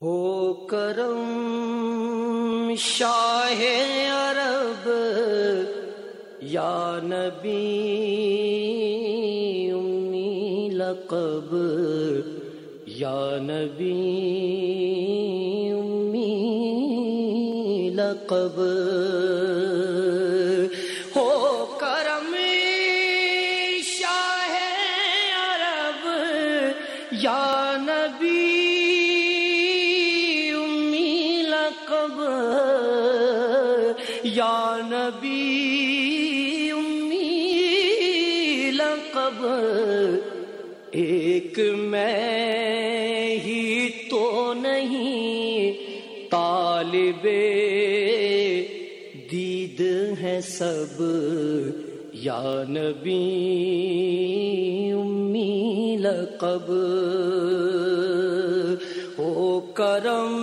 ہو کرم شاہ عرب یا نبی امی لقب یا نبی امی لقب ہو کرم شاہ عرب یا نبی یا نبی امی لقب ایک میں ہی تو نہیں طالب دید ہے سب یا نبی امی لقب ہو کرم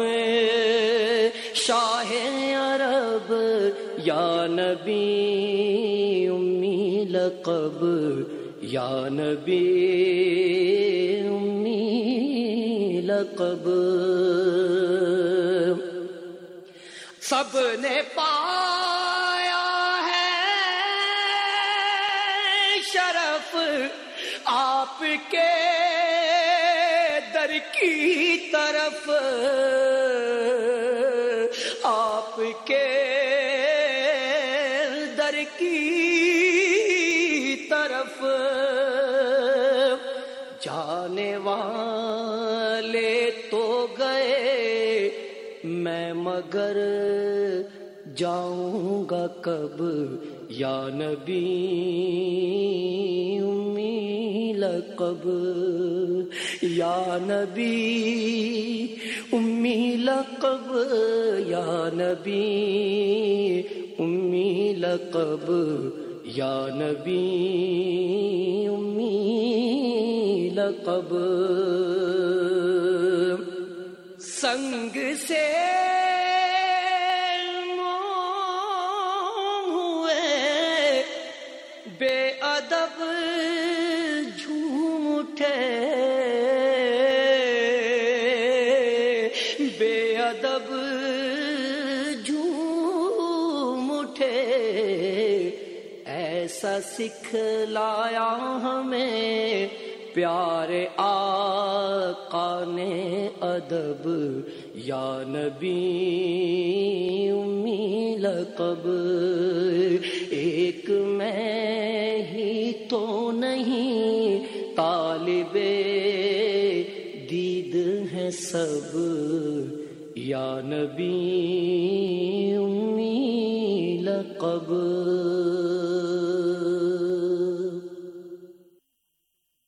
شاہ عرب یا نبی امی لقب یا نبی امی لقب سب نے پایا ہے شرف آپ کے در کی طرف آپ کے در کی طرف جانے والے تو گئے میں مگر جاؤں گا کب یا نبی امی لقب یا نبی امی لقب یا نبی امی لقب یا نبی امی لقب سنگ سے موم ہوئے بے ادب جھوم اٹھے بے ادب جھوم اٹھے ایسا سکھلایا ہمیں پیارے آقا نے ادب یا نبی امی لقب ایک میں ہی تو نہیں طالب دید ہے سب یا نبی امی لقب